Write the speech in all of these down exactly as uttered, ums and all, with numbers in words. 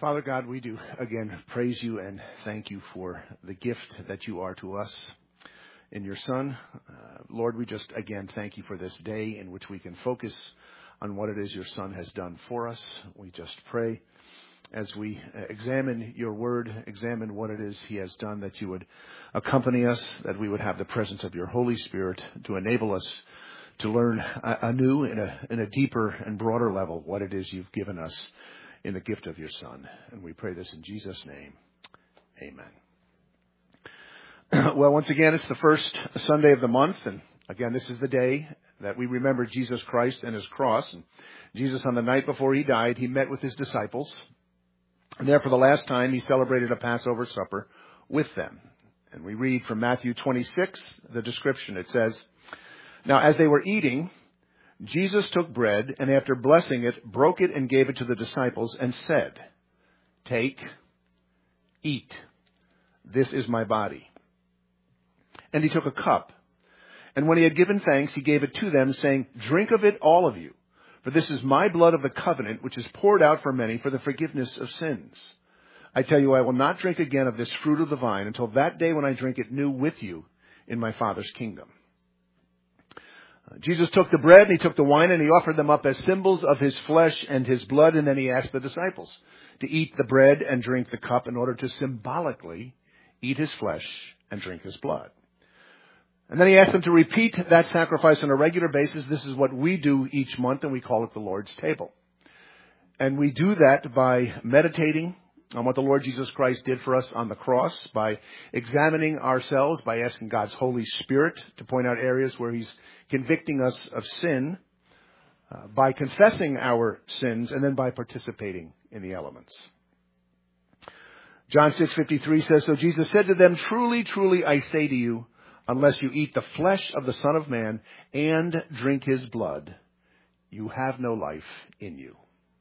Father God, we do again praise you and thank you for the gift that you are to us in your Son. Uh, Lord, we just again thank you for this day in which we can focus on what it is your Son has done for us. We just pray as we examine your word, examine what it is he has done, that you would accompany us, that we would have the presence of your Holy Spirit to enable us to learn anew in a, in a deeper and broader level what it is you've given us in the gift of your Son. And we pray this in Jesus' name. Amen. Well, once again, it's the first Sunday of the month. And again, this is the day that we remember Jesus Christ and his cross. And Jesus, on the night before he died, he met with his disciples. And there for the last time, he celebrated a Passover supper with them. And we read from Matthew twenty-six, the description. It says, "Now as they were eating, Jesus took bread, and after blessing it, broke it and gave it to the disciples and said, 'Take, eat. This is my body.' And he took a cup, and when he had given thanks, he gave it to them, saying, 'Drink of it, all of you, for this is my blood of the covenant, which is poured out for many for the forgiveness of sins. I tell you, I will not drink again of this fruit of the vine until that day when I drink it new with you in my Father's kingdom.'" Jesus took the bread and he took the wine and he offered them up as symbols of his flesh and his blood. And then he asked the disciples to eat the bread and drink the cup in order to symbolically eat his flesh and drink his blood. And then he asked them to repeat that sacrifice on a regular basis. This is what we do each month, and we call it the Lord's table. And we do that by meditating on what the Lord Jesus Christ did for us on the cross, by examining ourselves, by asking God's Holy Spirit to point out areas where he's convicting us of sin, uh, by confessing our sins, and then by participating in the elements. John six fifty-three says, "So Jesus said to them, 'Truly, truly, I say to you, unless you eat the flesh of the Son of Man and drink his blood, you have no life in you.'"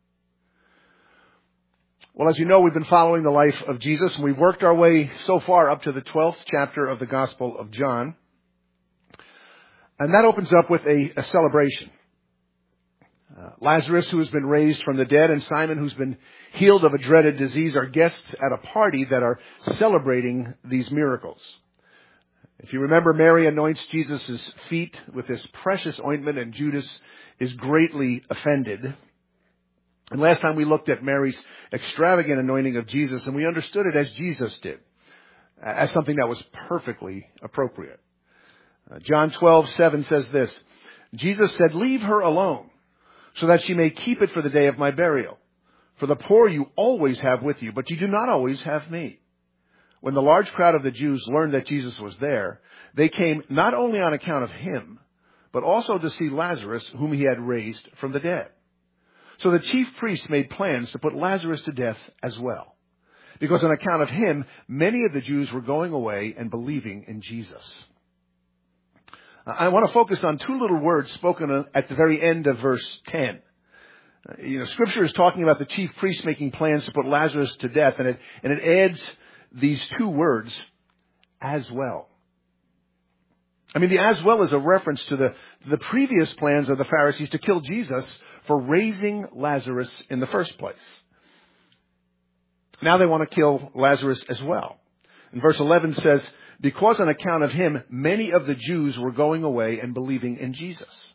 Well, as you know, we've been following the life of Jesus, and we've worked our way so far up to the twelfth chapter of the Gospel of John. And that opens up with a, a celebration. Uh, Lazarus, who has been raised from the dead, and Simon, who's been healed of a dreaded disease, are guests at a party that are celebrating these miracles. If you remember, Mary anoints Jesus' feet with this precious ointment, and Judas is greatly offended. And last time we looked at Mary's extravagant anointing of Jesus, and we understood it as Jesus did, as something that was perfectly appropriate. Uh, John twelve seven says this, "Jesus said, 'Leave her alone, so that she may keep it for the day of my burial. For the poor you always have with you, but you do not always have me.' When the large crowd of the Jews learned that Jesus was there, they came not only on account of him, but also to see Lazarus, whom he had raised from the dead. So the chief priests made plans to put Lazarus to death as well, because on account of him, many of the Jews were going away and believing in Jesus." I want to focus on two little words spoken at the very end of verse ten. You know, Scripture is talking about the chief priests making plans to put Lazarus to death, and it, and it adds these two words, "as well." I mean, the "as well" is a reference to the, the previous plans of the Pharisees to kill Jesus for raising Lazarus in the first place. Now they want to kill Lazarus as well. And verse eleven says, "Because on account of him, many of the Jews were going away and believing in Jesus."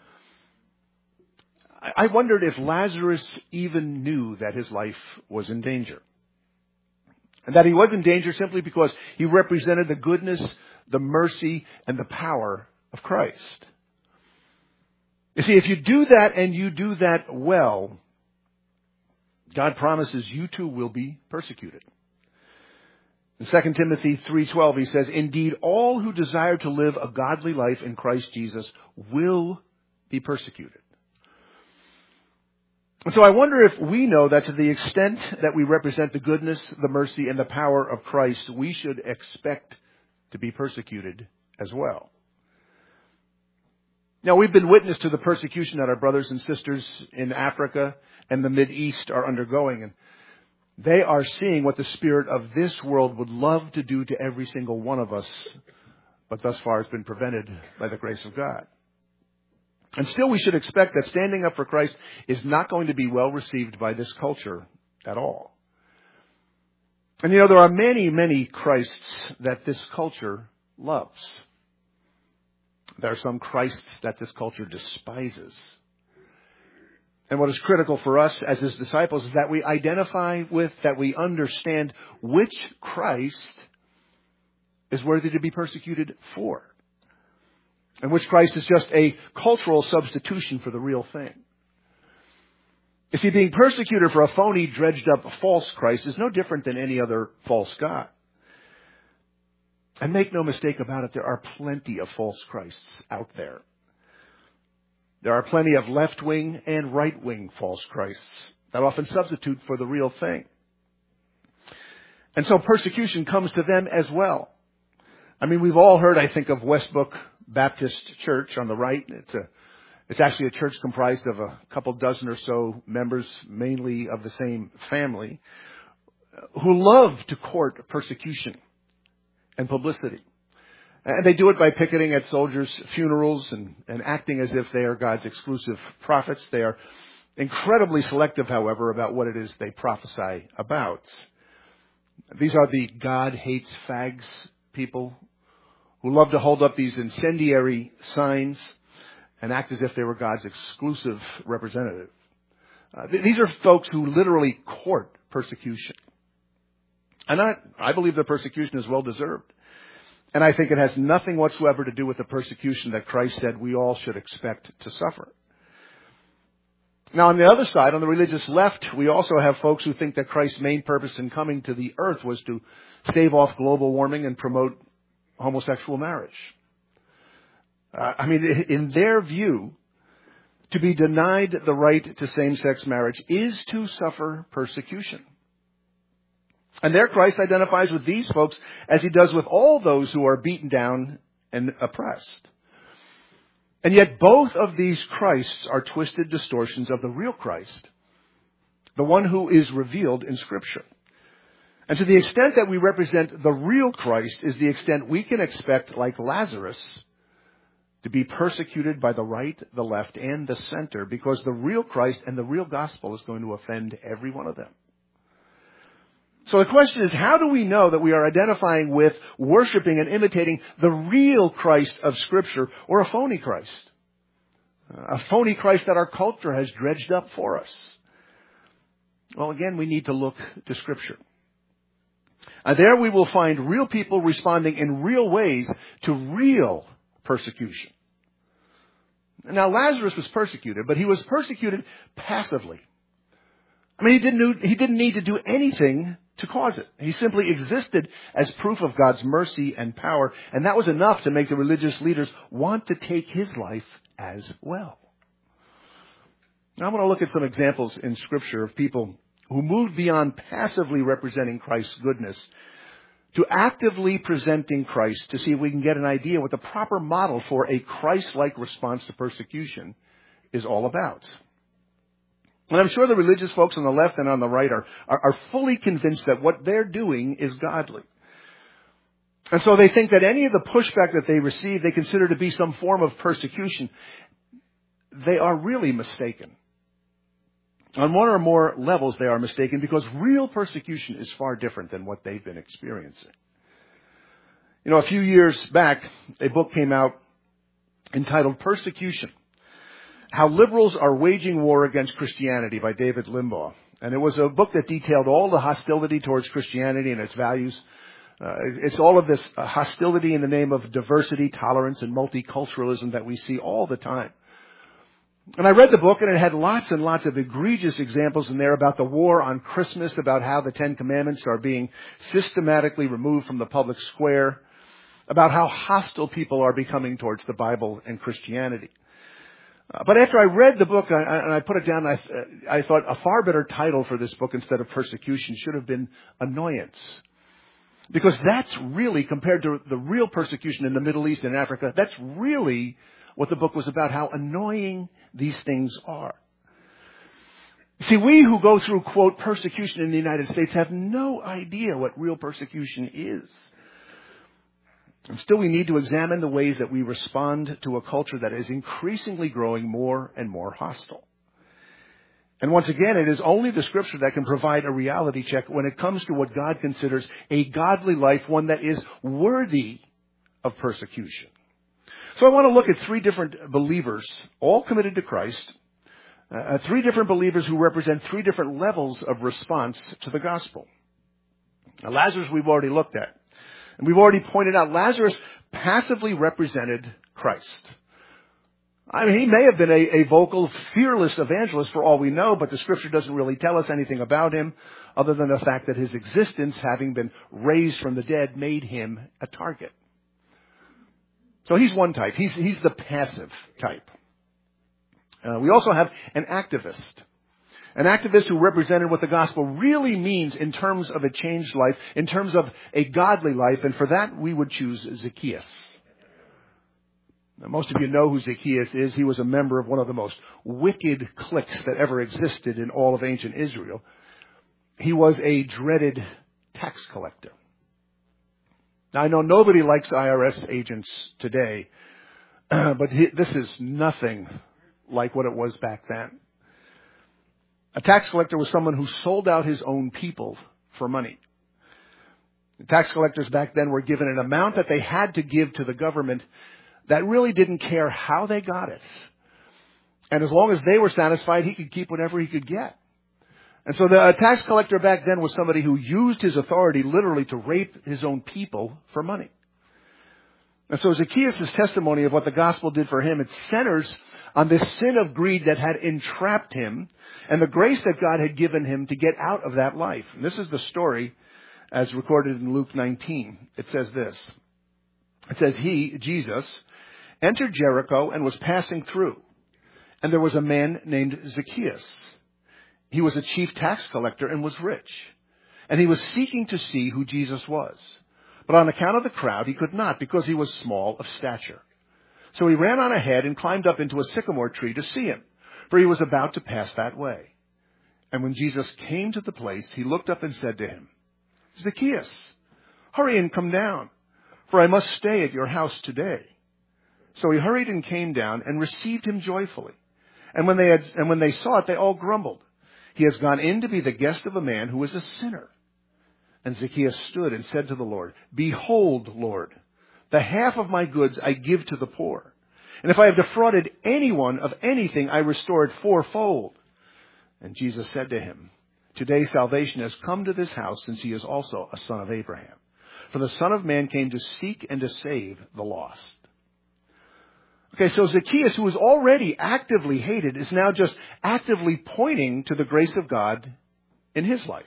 I wondered if Lazarus even knew that his life was in danger. And that he was in danger simply because he represented the goodness, the mercy, and the power of Christ. You see, if you do that and you do that well, God promises you too will be persecuted. In Second Timothy three twelve, he says, "Indeed, all who desire to live a godly life in Christ Jesus will be persecuted." And so I wonder if we know that to the extent that we represent the goodness, the mercy, and the power of Christ, we should expect to be persecuted as well. Now, we've been witness to the persecution that our brothers and sisters in Africa and the Mideast are undergoing. And they are seeing what the spirit of this world would love to do to every single one of us, but thus far it's been prevented by the grace of God. And still we should expect that standing up for Christ is not going to be well received by this culture at all. And you know, there are many, many Christs that this culture loves. There are some Christs that this culture despises. And what is critical for us as his disciples is that we identify with, that we understand which Christ is worthy to be persecuted for. And which Christ is just a cultural substitution for the real thing. You see, being persecuted for a phony, dredged up false Christ is no different than any other false god. And make no mistake about it, there are plenty of false Christs out there. There are plenty of left-wing and right-wing false Christs that often substitute for the real thing. And so persecution comes to them as well. I mean, we've all heard, I think, of Westbrook Baptist Church on the right. It's a, it's actually a church comprised of a couple dozen or so members, mainly of the same family, who love to court persecution and publicity. And they do it by picketing at soldiers' funerals and, and acting as if they are God's exclusive prophets. They are incredibly selective, however, about what it is they prophesy about. These are the God hates fags people who love to hold up these incendiary signs and act as if they were God's exclusive representative. Uh, th- these are folks who literally court persecution. And I, I believe the persecution is well deserved. And I think it has nothing whatsoever to do with the persecution that Christ said we all should expect to suffer. Now, on the other side, on the religious left, we also have folks who think that Christ's main purpose in coming to the earth was to stave off global warming and promote homosexual marriage. Uh, I mean, in their view, to be denied the right to same-sex marriage is to suffer persecution. And there Christ identifies with these folks as he does with all those who are beaten down and oppressed. And yet both of these Christs are twisted distortions of the real Christ, the one who is revealed in Scripture. And to the extent that we represent the real Christ is the extent we can expect, like Lazarus, to be persecuted by the right, the left, and the center, because the real Christ and the real gospel is going to offend every one of them. So the question is, how do we know that we are identifying with, worshiping, and imitating the real Christ of Scripture or a phony Christ? A phony Christ that our culture has dredged up for us. Well, again, we need to look to Scripture. And there we will find real people responding in real ways to real persecution. Now, Lazarus was persecuted, but he was persecuted passively. I mean, he didn't, he didn't need to do anything to cause it. He simply existed as proof of God's mercy and power, and that was enough to make the religious leaders want to take his life as well. Now, I want to look at some examples in Scripture of people who moved beyond passively representing Christ's goodness to actively presenting Christ, to see if we can get an idea what the proper model for a Christ-like response to persecution is all about. And I'm sure the religious folks on the left and on the right are, are, are fully convinced that what they're doing is godly. And so they think that any of the pushback that they receive, they consider to be some form of persecution. They are really mistaken. On one or more levels, they are mistaken, because real persecution is far different than what they've been experiencing. You know, a few years back, a book came out entitled Persecution: How Liberals Are Waging War Against Christianity by David Limbaugh. And it was a book that detailed all the hostility towards Christianity and its values. Uh, it's all of this uh, hostility in the name of diversity, tolerance, and multiculturalism that we see all the time. And I read the book, and it had lots and lots of egregious examples in there about the war on Christmas, about how the Ten Commandments are being systematically removed from the public square, about how hostile people are becoming towards the Bible and Christianity. Uh, but after I read the book, I, I, and I put it down, I, I thought a far better title for this book instead of persecution should have been Annoyance. Because that's really, compared to the real persecution in the Middle East and Africa, that's really what the book was about, how annoying these things are. See, we who go through, quote, persecution in the United States have no idea what real persecution is. And still, we need to examine the ways that we respond to a culture that is increasingly growing more and more hostile. And once again, it is only the Scripture that can provide a reality check when it comes to what God considers a godly life, one that is worthy of persecution. So I want to look at three different believers, all committed to Christ, uh, three different believers who represent three different levels of response to the gospel. Now, Lazarus we've already looked at. And we've already pointed out Lazarus passively represented Christ. I mean, he may have been a, a vocal, fearless evangelist for all we know, but the Scripture doesn't really tell us anything about him other than the fact that his existence, having been raised from the dead, made him a target. So he's one type. He's, he's the passive type. Uh, we also have an activist. An activist who represented what the gospel really means in terms of a changed life, in terms of a godly life, and for that we would choose Zacchaeus. Now, most of you know who Zacchaeus is. He was a member of one of the most wicked cliques that ever existed in all of ancient Israel. He was a dreaded tax collector. Now, I know nobody likes I R S agents today, but he, this is nothing like what it was back then. A tax collector was someone who sold out his own people for money. The tax collectors back then were given an amount that they had to give to the government that really didn't care how they got it. And as long as they were satisfied, he could keep whatever he could get. And so the tax collector back then was somebody who used his authority literally to rape his own people for money. And so Zacchaeus' testimony of what the gospel did for him, it centers on this sin of greed that had entrapped him and the grace that God had given him to get out of that life. And this is the story as recorded in Luke nineteen. It says this. It says, he, Jesus, entered Jericho and was passing through. And there was a man named Zacchaeus. He was a chief tax collector and was rich. And he was seeking to see who Jesus was. But on account of the crowd, he could not because he was small of stature. So he ran on ahead and climbed up into a sycamore tree to see him, for he was about to pass that way. And when Jesus came to the place, he looked up and said to him, Zacchaeus, hurry and come down, for I must stay at your house today. So he hurried and came down and received him joyfully. And when they had, and when they saw it, they all grumbled. He has gone in to be the guest of a man who is a sinner. And Zacchaeus stood and said to the Lord, Behold, Lord, the half of my goods I give to the poor. And if I have defrauded anyone of anything, I restore it fourfold. And Jesus said to him, Today salvation has come to this house, since he is also a son of Abraham. For the Son of Man came to seek and to save the lost. Okay, so Zacchaeus, who was already actively hated, is now just actively pointing to the grace of God in his life.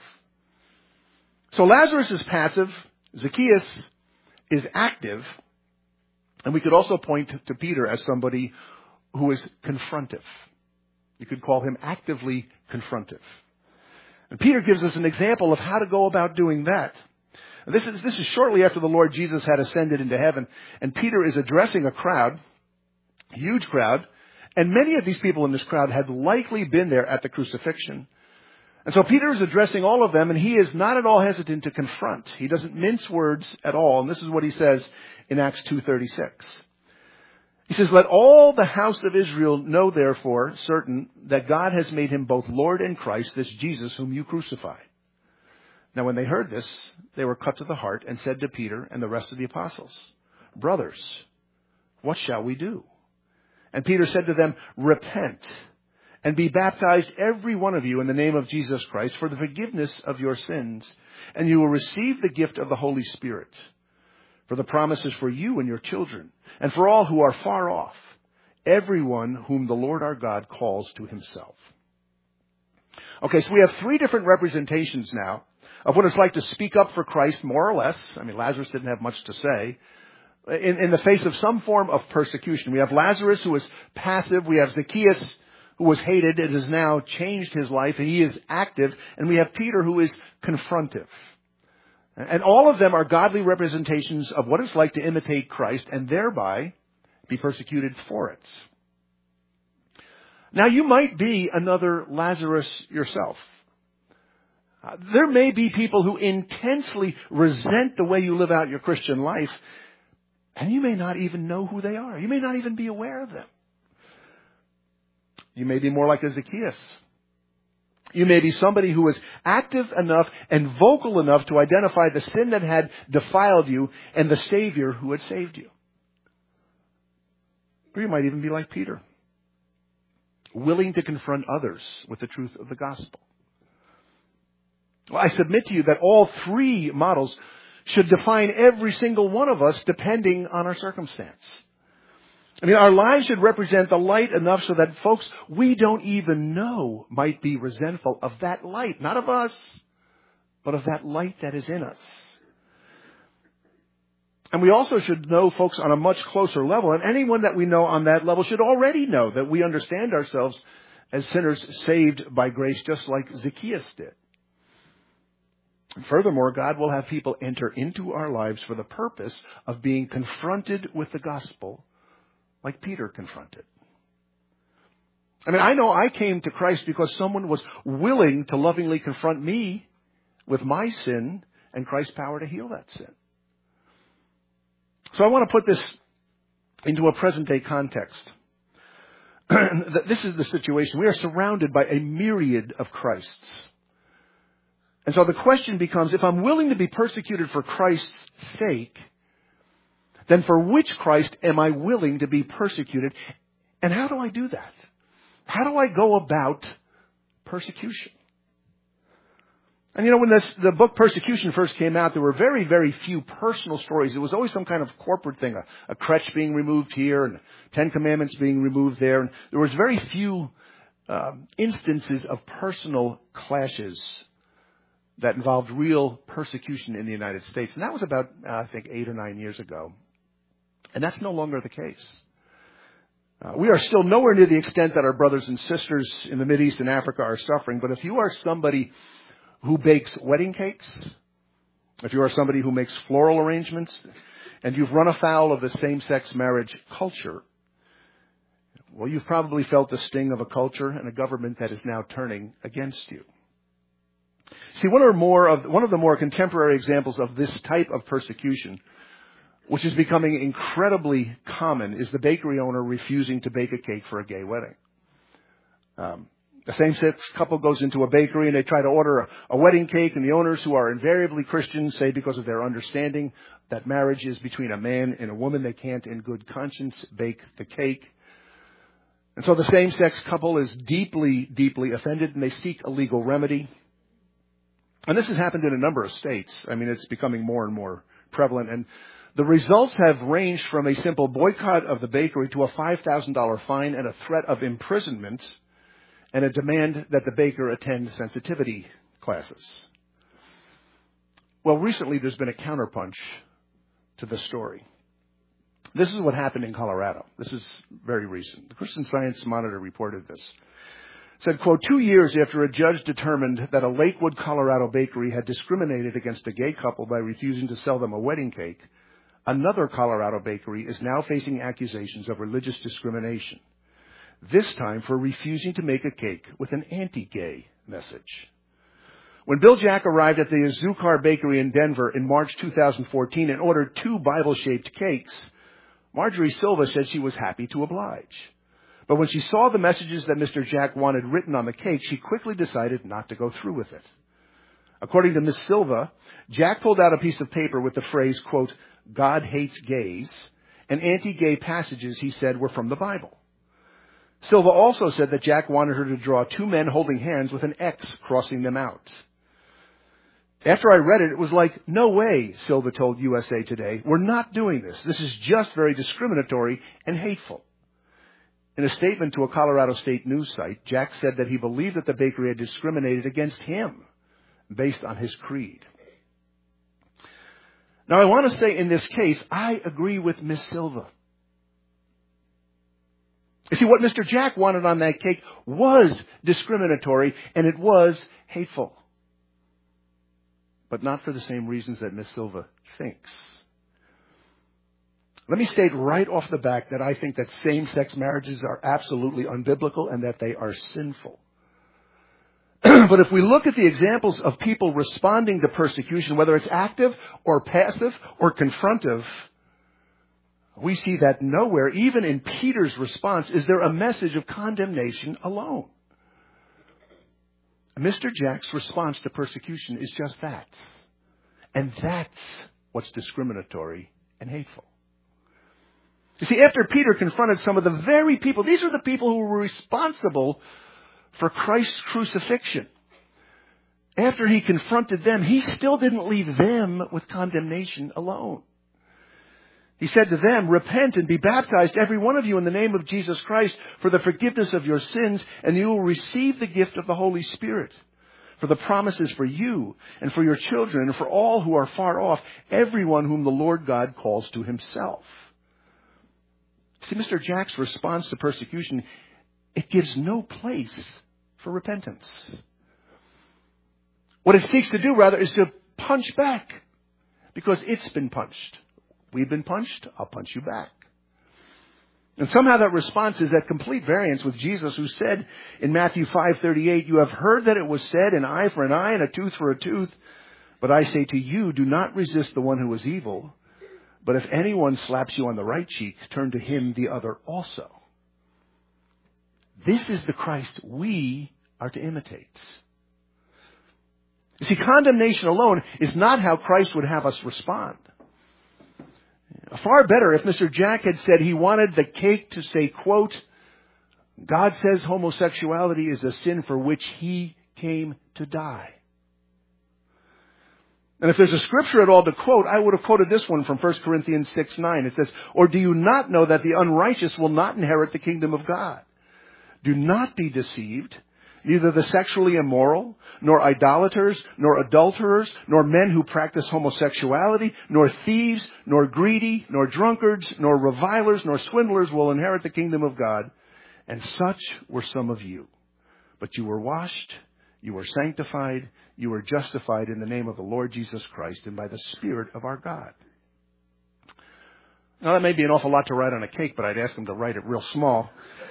So Lazarus is passive, Zacchaeus is active, and we could also point to Peter as somebody who is confrontive. You could call him actively confrontive. And Peter gives us an example of how to go about doing that. And this is, this is shortly after the Lord Jesus had ascended into heaven, and Peter is addressing a crowd, a huge crowd, and many of these people in this crowd had likely been there at the crucifixion. And so Peter is addressing all of them, and he is not at all hesitant to confront. He doesn't mince words at all, and this is what he says in Acts two thirty-six. He says, Let all the house of Israel know, therefore, certain, that God has made him both Lord and Christ, this Jesus whom you crucified. Now when they heard this, they were cut to the heart and said to Peter and the rest of the apostles, Brothers, what shall we do? And Peter said to them, Repent and be baptized every one of you in the name of Jesus Christ for the forgiveness of your sins, and you will receive the gift of the Holy Spirit. For the promise is for you and your children, and for all who are far off, everyone whom the Lord our God calls to himself. Okay, so we have three different representations now of what it's like to speak up for Christ, more or less. I mean, Lazarus didn't have much to say. In, in the face of some form of persecution. We have Lazarus, who was passive. We have Zacchaeus, who was hated and has now changed his life, and he is active. And we have Peter, who is confrontive. And all of them are godly representations of what it's like to imitate Christ and thereby be persecuted for it. Now, you might be another Lazarus yourself. Uh, there may be people who intensely resent the way you live out your Christian life, and you may not even know who they are. You may not even be aware of them. You may be more like a Zacchaeus. You may be somebody who was active enough and vocal enough to identify the sin that had defiled you and the Savior who had saved you. Or you might even be like Peter, willing to confront others with the truth of the gospel. Well, I submit to you that all three models should define every single one of us depending on our circumstance. I mean, our lives should represent the light enough so that folks we don't even know might be resentful of that light. Not of us, but of that light that is in us. And we also should know folks on a much closer level. And anyone that we know on that level should already know that we understand ourselves as sinners saved by grace, just like Zacchaeus did. And furthermore, God will have people enter into our lives for the purpose of being confronted with the gospel, like Peter confronted. I mean, I know I came to Christ because someone was willing to lovingly confront me with my sin and Christ's power to heal that sin. So I want to put this into a present-day context. This is the situation. We are surrounded by a myriad of Christs. And so the question becomes, if I'm willing to be persecuted for Christ's sake, then for which Christ am I willing to be persecuted? And how do I do that? How do I go about persecution? And you know, when this, the book Persecution first came out, there were very, very few personal stories. It was always some kind of corporate thing, a, a crutch being removed here and Ten Commandments being removed there. And there was very few um, instances of personal clashes that involved real persecution in the United States. And that was about, uh, I think, eight or nine years ago. And that's no longer the case. Uh, we are still nowhere near the extent that our brothers and sisters in the Mideast and Africa are suffering. But if you are somebody who bakes wedding cakes, if you are somebody who makes floral arrangements, and you've run afoul of the same-sex marriage culture, well, you've probably felt the sting of a culture and a government that is now turning against you. See, one or more of one of the more contemporary examples of this type of persecution, which is becoming incredibly common, is the bakery owner refusing to bake a cake for a gay wedding. Um, a same-sex couple goes into a bakery and they try to order a, a wedding cake, and the owners, who are invariably Christians, say because of their understanding that marriage is between a man and a woman, they can't in good conscience bake the cake. And so the same-sex couple is deeply, deeply offended, and they seek a legal remedy. And this has happened in a number of states. I mean, it's becoming more and more prevalent. And the results have ranged from a simple boycott of the bakery to a five thousand dollars fine and a threat of imprisonment and a demand that the baker attend sensitivity classes. Well, recently there's been a counterpunch to the story. This is what happened in Colorado. This is very recent. The Christian Science Monitor reported this. It said, quote, two years after a judge determined that a Lakewood, Colorado bakery had discriminated against a gay couple by refusing to sell them a wedding cake, another Colorado bakery is now facing accusations of religious discrimination, this time for refusing to make a cake with an anti-gay message. When Bill Jack arrived at the Azucar Bakery in Denver in March two thousand fourteen and ordered two Bible-shaped cakes, Marjorie Silva said she was happy to oblige. But when she saw the messages that Mister Jack wanted written on the cake, she quickly decided not to go through with it. According to Miz Silva, Jack pulled out a piece of paper with the phrase, quote, God hates gays, and anti-gay passages, he said, were from the Bible. Silva also said that Jack wanted her to draw two men holding hands with an X crossing them out. After I read it, it was like, no way, Silva told U S A Today. We're not doing this. This is just very discriminatory and hateful. In a statement to a Colorado State news site, Jack said that he believed that the bakery had discriminated against him based on his creed. Now, I want to say in this case, I agree with Miz Silva. You see, what Mister Jack wanted on that cake was discriminatory, and it was hateful. But not for the same reasons that Miz Silva thinks. Let me state right off the bat that I think that same-sex marriages are absolutely unbiblical and that they are sinful. But if we look at the examples of people responding to persecution, whether it's active or passive or confrontive, we see that nowhere, even in Peter's response, is there a message of condemnation alone. Mister Jack's response to persecution is just that. And that's what's discriminatory and hateful. You see, after Peter confronted some of the very people, these are the people who were responsible for Christ's crucifixion. After he confronted them, he still didn't leave them with condemnation alone. He said to them, "Repent and be baptized, every one of you, in the name of Jesus Christ, for the forgiveness of your sins, and you will receive the gift of the Holy Spirit. For the promise is for you, and for your children, and for all who are far off, everyone whom the Lord God calls to himself." See, Mister Jack's response to persecution, it gives no place for repentance. What it seeks to do, rather, is to punch back, because it's been punched. We've been punched, I'll punch you back. And somehow that response is at complete variance with Jesus, who said in Matthew five thirty-eight, "You have heard that it was said, an eye for an eye and a tooth for a tooth. But I say to you, do not resist the one who is evil. But if anyone slaps you on the right cheek, turn to him the other also." This is the Christ we are to imitate. You see, condemnation alone is not how Christ would have us respond. Far better if Mister Jack had said he wanted the cake to say, quote, "God says homosexuality is a sin for which he came to die." And if there's a scripture at all to quote, I would have quoted this one from First Corinthians six nine. It says, "Or do you not know that the unrighteous will not inherit the kingdom of God? Do not be deceived. Neither the sexually immoral, nor idolaters, nor adulterers, nor men who practice homosexuality, nor thieves, nor greedy, nor drunkards, nor revilers, nor swindlers will inherit the kingdom of God. And such were some of you. But you were washed, you were sanctified, you were justified in the name of the Lord Jesus Christ and by the Spirit of our God." Now, that may be an awful lot to write on a cake, but I'd ask them to write it real small.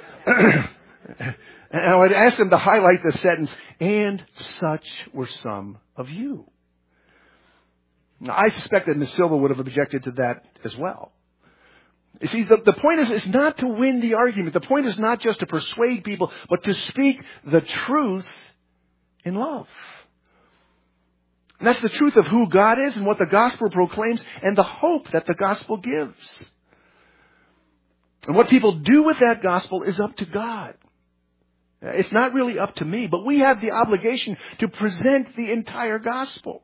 And I would ask them to highlight the sentence, "And such were some of you." Now, I suspect that Miz Silva would have objected to that as well. You see, the, the point is, is not to win the argument. The point is not just to persuade people, but to speak the truth in love. And that's the truth of who God is and what the gospel proclaims and the hope that the gospel gives. And what people do with that gospel is up to God. It's not really up to me, but we have the obligation to present the entire gospel.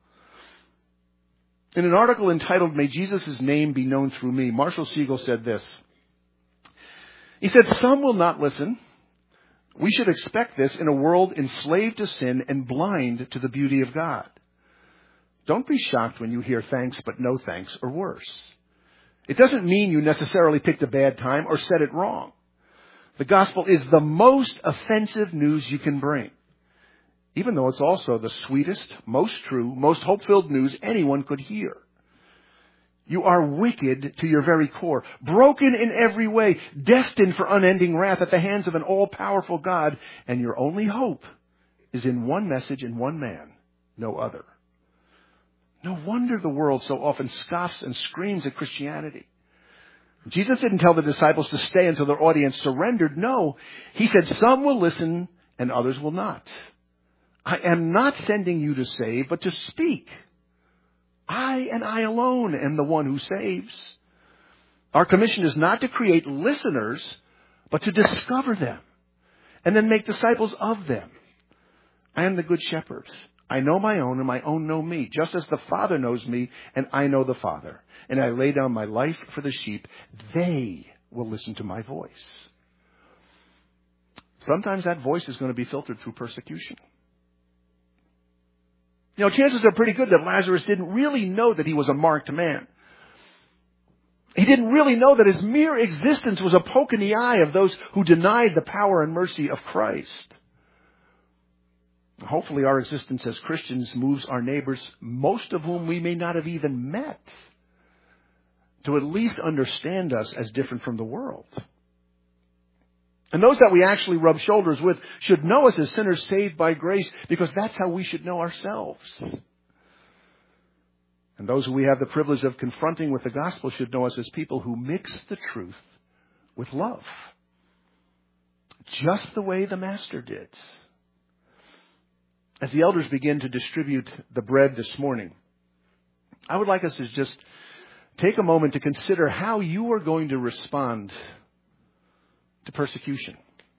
In an article entitled, "May Jesus' Name Be Known Through Me," Marshall Siegel said this. He said, "Some will not listen. We should expect this in a world enslaved to sin and blind to the beauty of God. Don't be shocked when you hear thanks but no thanks, or worse. It doesn't mean you necessarily picked a bad time or said it wrong. The gospel is the most offensive news you can bring, even though it's also the sweetest, most true, most hope-filled news anyone could hear. You are wicked to your very core, broken in every way, destined for unending wrath at the hands of an all-powerful God, and your only hope is in one message and one man, no other. No wonder the world so often scoffs and screams at Christianity. Jesus didn't tell the disciples to stay until their audience surrendered. No, he said some will listen and others will not. I am not sending you to save, but to speak. I and I alone am the one who saves. Our commission is not to create listeners, but to discover them and then make disciples of them. I am the good shepherd. I know my own, and my own know me, just as the Father knows me, and I know the Father. And I lay down my life for the sheep. They will listen to my voice. Sometimes that voice is going to be filtered through persecution. You know, chances are pretty good that Lazarus didn't really know that he was a marked man. He didn't really know that his mere existence was a poke in the eye of those who denied the power and mercy of Christ. Hopefully our existence as Christians moves our neighbors, most of whom we may not have even met, to at least understand us as different from the world. And those that we actually rub shoulders with should know us as sinners saved by grace, because that's how we should know ourselves. And those who we have the privilege of confronting with the gospel should know us as people who mix the truth with love, just the way the Master did. as the elders begin to distribute the bread this morning, I would like us to just take a moment to consider how you are going to respond to persecution.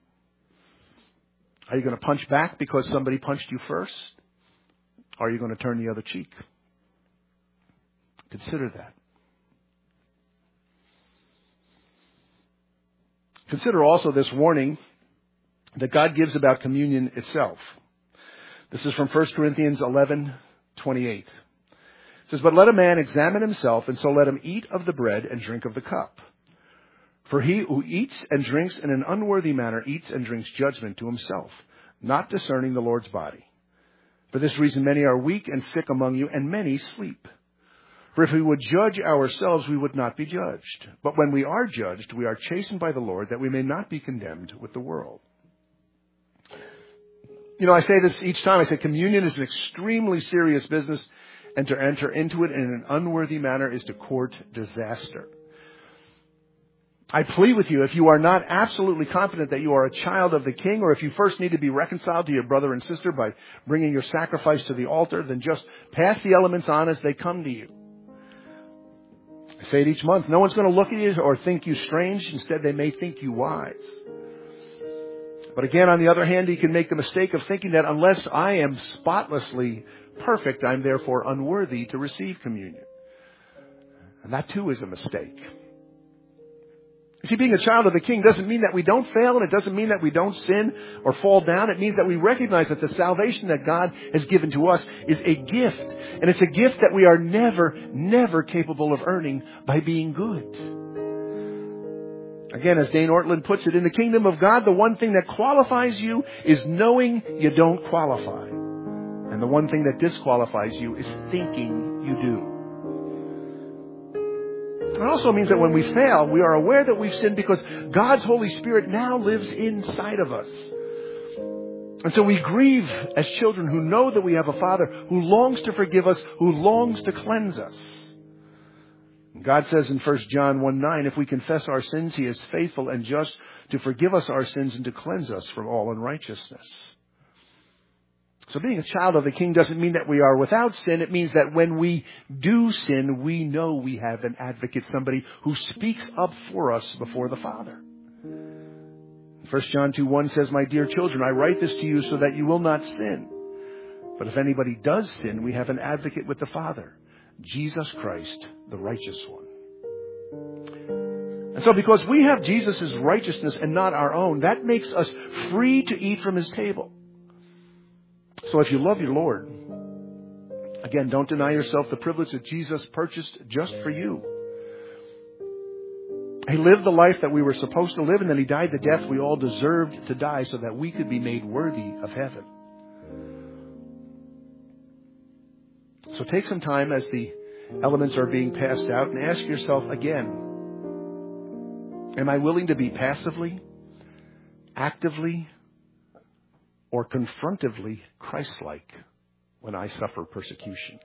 Are you going to punch back because somebody punched you first? Or are you going to turn the other cheek? Consider that. Consider also this warning that God gives about communion itself. This is from First Corinthians eleven twenty-eight. It says, "But let a man examine himself, and so let him eat of the bread and drink of the cup. For he who eats and drinks in an unworthy manner eats and drinks judgment to himself, not discerning the Lord's body. For this reason many are weak and sick among you, and many sleep. For if we would judge ourselves, we would not be judged. But when we are judged, we are chastened by the Lord, that we may not be condemned with the world." You know, I say this each time. I say communion is an extremely serious business, and to enter into it in an unworthy manner is to court disaster. I plead with you, if you are not absolutely confident that you are a child of the King, or if you first need to be reconciled to your brother and sister by bringing your sacrifice to the altar, then just pass the elements on as they come to you. I say it each month. No one's going to look at you or think you strange. Instead, they may think you wise. But again, on the other hand, you can make the mistake of thinking that unless I am spotlessly perfect, I'm therefore unworthy to receive communion. And that too is a mistake. You see, being a child of the King doesn't mean that we don't fail, and it doesn't mean that we don't sin or fall down. It means that we recognize that the salvation that God has given to us is a gift. And it's a gift that we are never, never capable of earning by being good. Again, as Dane Ortland puts it, in the kingdom of God, the one thing that qualifies you is knowing you don't qualify. And the one thing that disqualifies you is thinking you do. It also means that when we fail, we are aware that we've sinned because God's Holy Spirit now lives inside of us. And so we grieve as children who know that we have a Father who longs to forgive us, who longs to cleanse us. God says in First John one nine, if we confess our sins, He is faithful and just to forgive us our sins and to cleanse us from all unrighteousness. So being a child of the King doesn't mean that we are without sin. It means that when we do sin, we know we have an advocate, somebody who speaks up for us before the Father. First John two one says, my dear children, I write this to you so that you will not sin. But if anybody does sin, we have an advocate with the Father, Jesus Christ, the righteous one. And so because we have Jesus' righteousness and not our own, that makes us free to eat from His table. So if you love your Lord, again, don't deny yourself the privilege that Jesus purchased just for you. He lived the life that we were supposed to live, and then He died the death we all deserved to die so that we could be made worthy of heaven. So take some time as the elements are being passed out and ask yourself again, am I willing to be passively, actively, or confrontively Christ-like when I suffer persecution?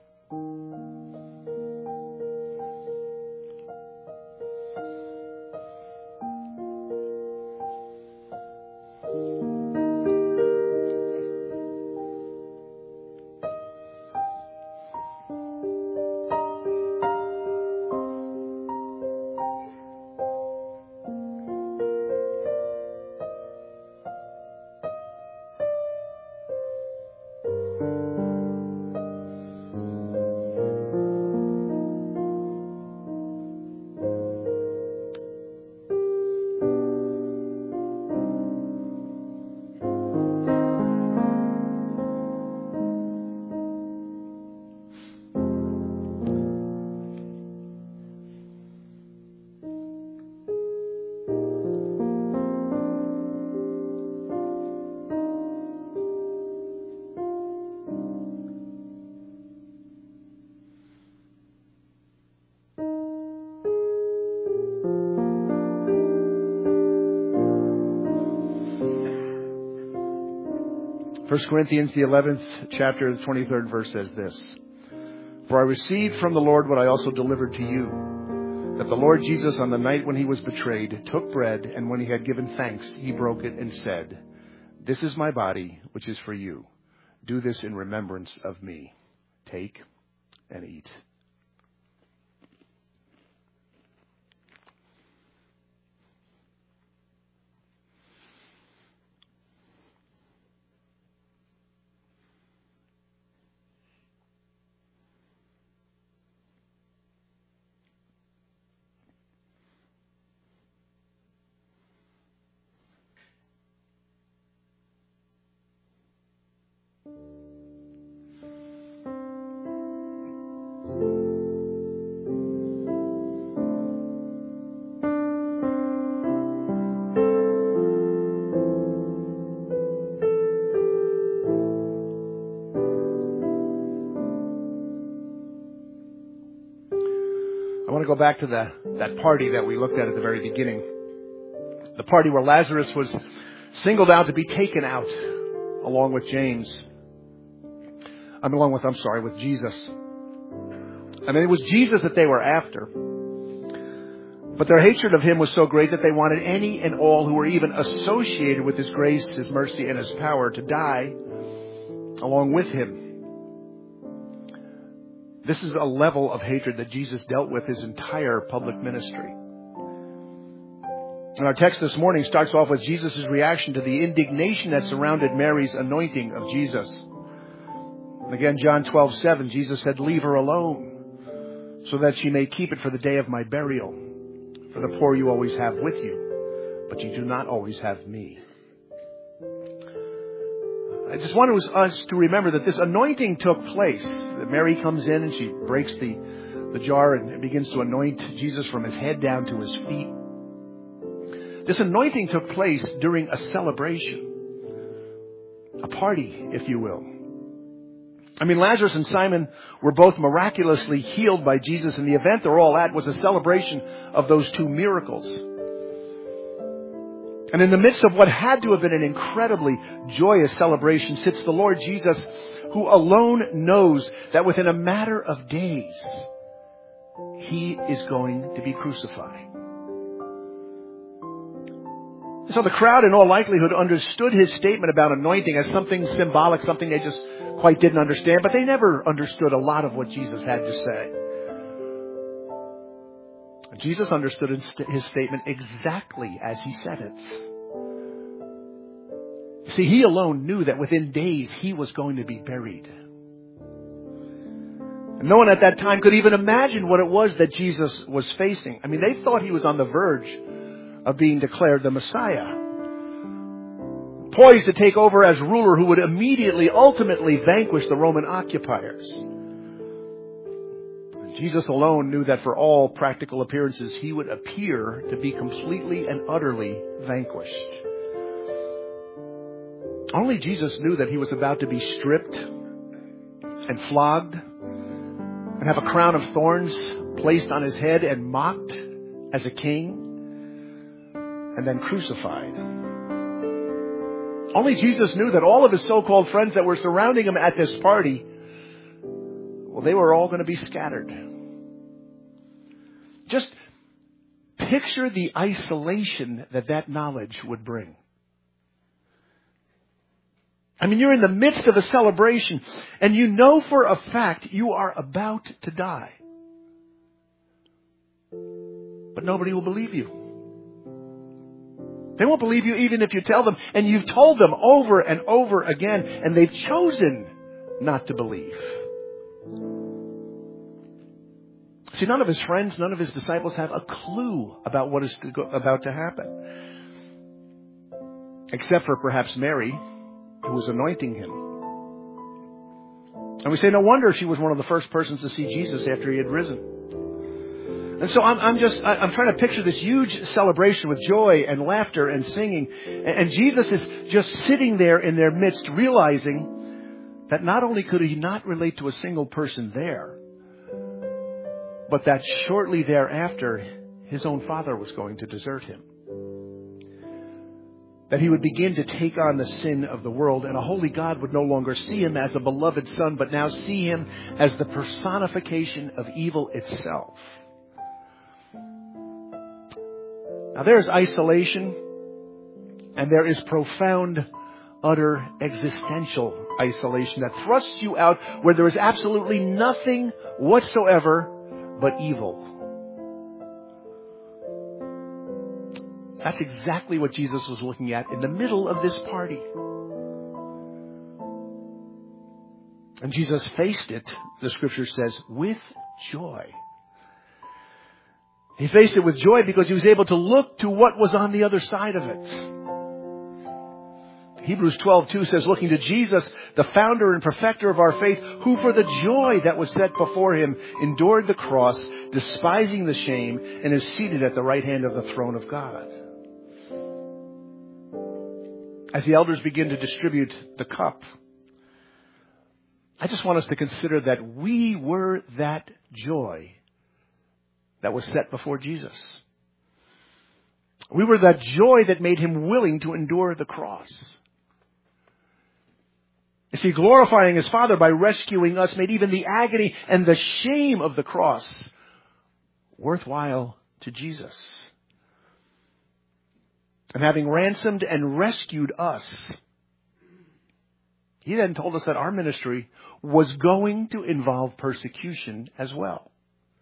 First Corinthians, the eleventh chapter, the twenty-third verse says this. For I received from the Lord what I also delivered to you, that the Lord Jesus on the night when He was betrayed took bread, and when He had given thanks, He broke it and said, this is my body, which is for you. Do this in remembrance of me. Take and eat. I want to go back to the, that party that we looked at at the very beginning. The party where Lazarus was singled out to be taken out along with James. I mean, along with, I'm sorry, with Jesus. I mean, it was Jesus that they were after. But their hatred of him was so great that they wanted any and all who were even associated with his grace, his mercy, and his power to die along with him. This is a level of hatred that Jesus dealt with his entire public ministry. And our text this morning starts off with Jesus' reaction to the indignation that surrounded Mary's anointing of Jesus. And again, John twelve seven, Jesus said, "Leave her alone, so that she may keep it for the day of my burial. For the poor you always have with you, but you do not always have me." I just want us to remember that this anointing took place. That Mary comes in and she breaks the, the jar and begins to anoint Jesus from his head down to his feet. This anointing took place during a celebration. A party, if you will. I mean, Lazarus and Simon were both miraculously healed by Jesus, and the event they're all at was a celebration of those two miracles. And in the midst of what had to have been an incredibly joyous celebration sits the Lord Jesus, who alone knows that within a matter of days, he is going to be crucified. So the crowd in all likelihood understood his statement about anointing as something symbolic, something they just quite didn't understand, but they never understood a lot of what Jesus had to say. Jesus understood his statement exactly as he said it. See, he alone knew that within days he was going to be buried. And no one at that time could even imagine what it was that Jesus was facing. I mean, they thought he was on the verge of being declared the Messiah, poised to take over as ruler who would immediately, ultimately vanquish the Roman occupiers. Jesus alone knew that for all practical appearances, he would appear to be completely and utterly vanquished. Only Jesus knew that he was about to be stripped and flogged and have a crown of thorns placed on his head and mocked as a king and then crucified. Only Jesus knew that all of his so-called friends that were surrounding him at this party, well, they were all going to be scattered. Just picture the isolation that that knowledge would bring. I mean, you're in the midst of a celebration, and you know for a fact you are about to die. But nobody will believe you. They won't believe you even if you tell them, and you've told them over and over again, and they've chosen not to believe. See, none of his friends, none of his disciples have a clue about what is to go, about to happen. Except for perhaps Mary, who was anointing him. And we say, no wonder she was one of the first persons to see Jesus after he had risen. And so I'm, I'm just, I'm trying to picture this huge celebration with joy and laughter and singing. And Jesus is just sitting there in their midst, realizing that not only could he not relate to a single person there, but that shortly thereafter, his own father was going to desert him. That he would begin to take on the sin of the world, and a holy God would no longer see him as a beloved son, but now see him as the personification of evil itself. Now there is isolation, and there is profound utter existential isolation that thrusts you out where there is absolutely nothing whatsoever but evil. That's exactly what Jesus was looking at in the middle of this party. And Jesus faced it, the scripture says, with joy. He faced it with joy because he was able to look to what was on the other side of it. Hebrews twelve two says, looking to Jesus, the founder and perfecter of our faith, who for the joy that was set before him endured the cross, despising the shame, and is seated at the right hand of the throne of God. As the elders begin to distribute the cup, I just want us to consider that we were that joy that was set before Jesus. We were that joy that made him willing to endure the cross. You see, glorifying his Father by rescuing us made even the agony and the shame of the cross worthwhile to Jesus. And having ransomed and rescued us, he then told us that our ministry was going to involve persecution as well.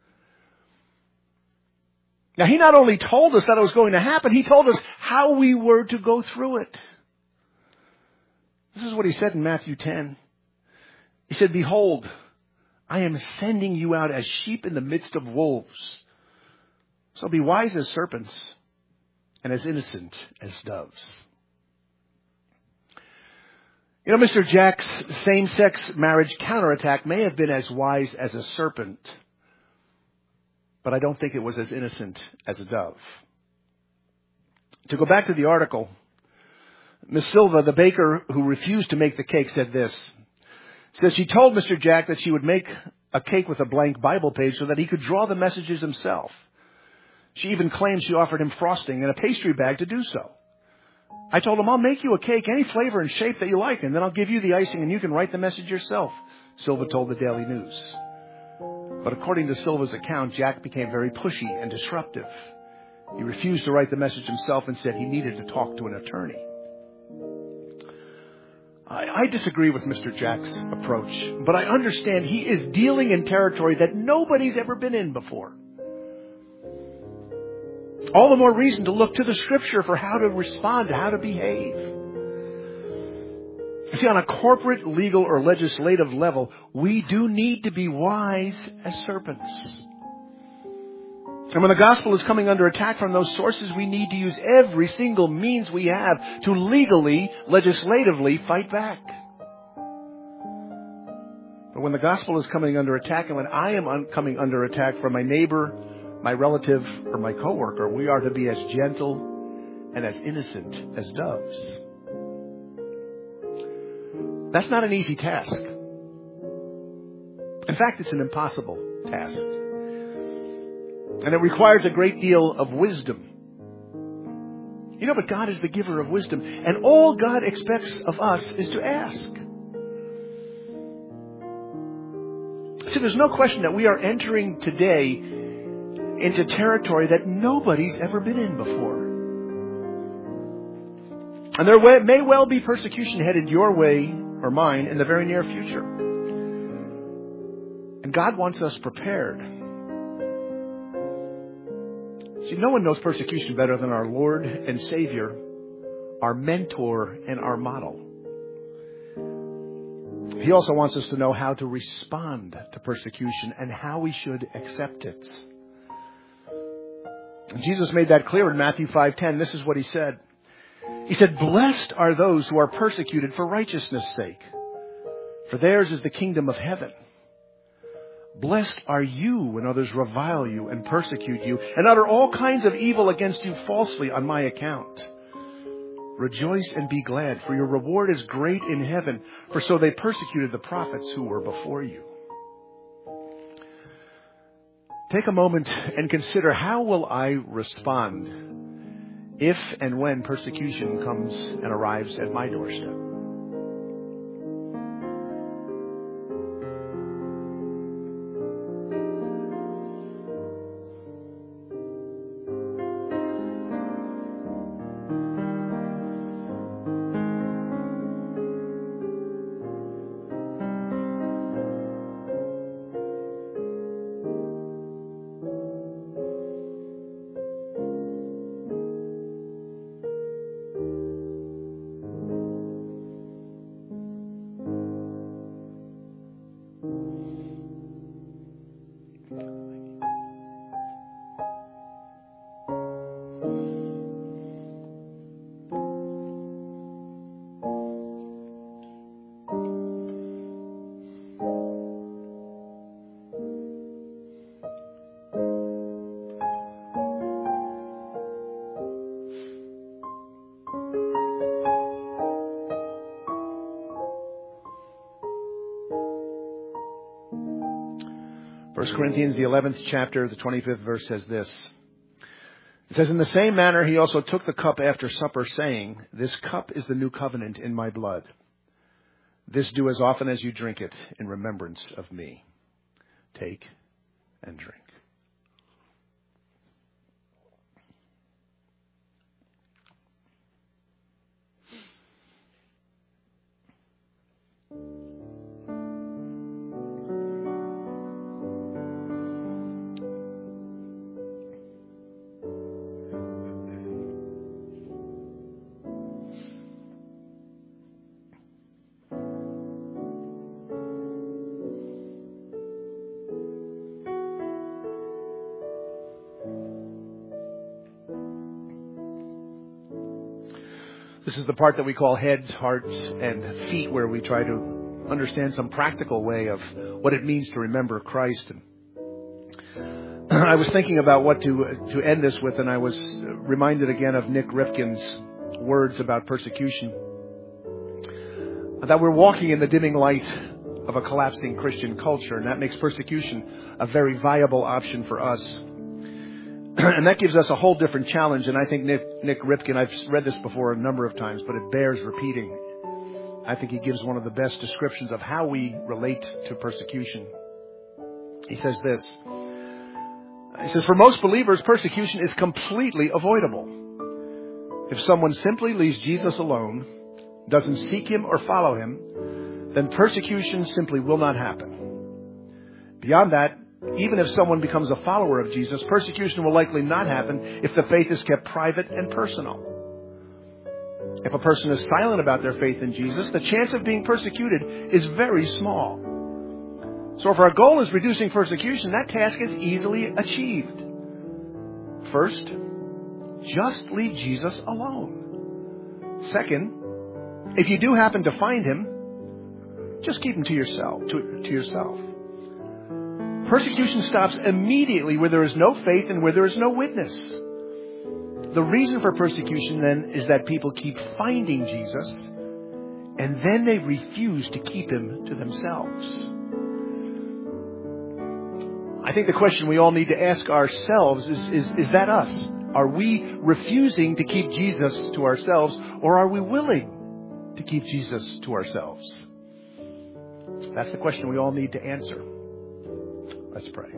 Now, he not only told us that it was going to happen, he told us how we were to go through it. This is what he said in Matthew ten. He said, behold, I am sending you out as sheep in the midst of wolves. So be wise as serpents and as innocent as doves. You know, Mister Jack's same-sex marriage counterattack may have been as wise as a serpent, but I don't think it was as innocent as a dove. To go back to the article, Miss Silva, the baker who refused to make the cake, said this. Says she told Mister Jack that she would make a cake with a blank Bible page so that he could draw the messages himself. She even claimed she offered him frosting and a pastry bag to do so. I told him, I'll make you a cake, any flavor and shape that you like, and then I'll give you the icing and you can write the message yourself, Silva told the Daily News. But according to Silva's account, Jack became very pushy and disruptive. He refused to write the message himself and said he needed to talk to an attorney. I, I disagree with Mister Jack's approach, but I understand he is dealing in territory that nobody's ever been in before. All the more reason to look to the Scripture for how to respond, how to behave. You see, on a corporate, legal, or legislative level, we do need to be wise as serpents. And when the gospel is coming under attack from those sources, we need to use every single means we have to legally, legislatively fight back. But when the gospel is coming under attack, and when I am un- coming under attack from my neighbor, my relative, or my coworker, we are to be as gentle and as innocent as doves. That's not an easy task. In fact, it's an impossible task. And it requires a great deal of wisdom. You know, but God is the giver of wisdom. And all God expects of us is to ask. See, there's no question that we are entering today into territory that nobody's ever been in before. And there may well be persecution headed your way or mine in the very near future. And God wants us prepared. See, no one knows persecution better than our Lord and Savior, our mentor and our model. He also wants us to know how to respond to persecution and how we should accept it. And Jesus made that clear in Matthew five ten. This is what he said. He said, blessed are those who are persecuted for righteousness' sake, for theirs is the kingdom of heaven. Blessed are you when others revile you and persecute you and utter all kinds of evil against you falsely on my account. Rejoice and be glad, for your reward is great in heaven, for so they persecuted the prophets who were before you. Take a moment and consider, how will I respond if and when persecution comes and arrives at my doorstep? First Corinthians, the eleventh chapter, the twenty-fifth verse says this. It says, in the same manner he also took the cup after supper, saying, this cup is the new covenant in my blood. This do as often as you drink it in remembrance of me. Take and drink. This is the part that we call heads, hearts, and feet, where we try to understand some practical way of what it means to remember Christ. And I was thinking about what to to end this with, and I was reminded again of Nick Ripken's words about persecution. That we're walking in the dimming light of a collapsing Christian culture, and that makes persecution a very viable option for us. And that gives us a whole different challenge. And I think Nick, Nick Ripken, I've read this before a number of times, but it bears repeating. I think he gives one of the best descriptions of how we relate to persecution. He says this. He says, for most believers, persecution is completely avoidable. If someone simply leaves Jesus alone, doesn't seek him or follow him, then persecution simply will not happen. Beyond that, even if someone becomes a follower of Jesus, persecution will likely not happen if the faith is kept private and personal. If a person is silent about their faith in Jesus, the chance of being persecuted is very small. So if our goal is reducing persecution, that task is easily achieved. First, just leave Jesus alone. Second, if you do happen to find him, just keep him to yourself, to, to yourself. Persecution stops immediately where there is no faith and where there is no witness. The reason for persecution then is that people keep finding Jesus and then they refuse to keep him to themselves. I think the question we all need to ask ourselves is, is, is that us? Are we refusing to keep Jesus to ourselves, or are we willing to keep Jesus to ourselves? That's the question we all need to answer. Let's pray.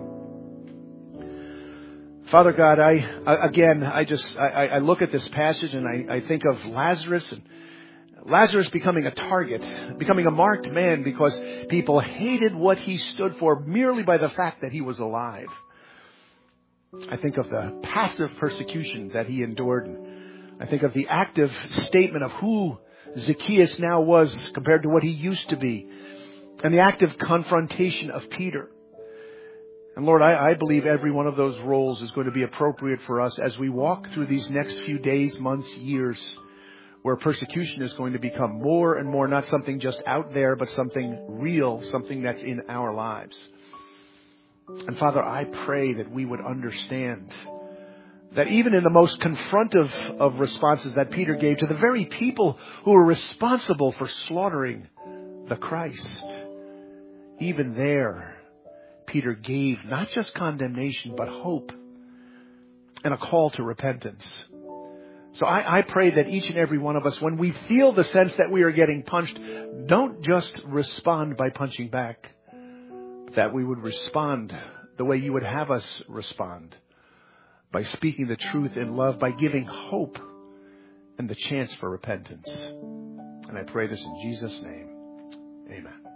Father God, I, again, I just, I, I look at this passage and I, I think of Lazarus, and Lazarus becoming a target, becoming a marked man because people hated what he stood for merely by the fact that he was alive. I think of the passive persecution that he endured. I think of the active statement of who Zacchaeus now was compared to what he used to be, and the active confrontation of Peter. And Lord, I, I believe every one of those roles is going to be appropriate for us as we walk through these next few days, months, years, where persecution is going to become more and more not something just out there, but something real, something that's in our lives. And Father, I pray that we would understand that even in the most confrontive of responses that Peter gave to the very people who were responsible for slaughtering the Christ, even there, Peter gave not just condemnation, but hope and a call to repentance. So I, I pray that each and every one of us, when we feel the sense that we are getting punched, don't just respond by punching back, but that we would respond the way you would have us respond, by speaking the truth in love, by giving hope and the chance for repentance. And I pray this in Jesus' name. Amen.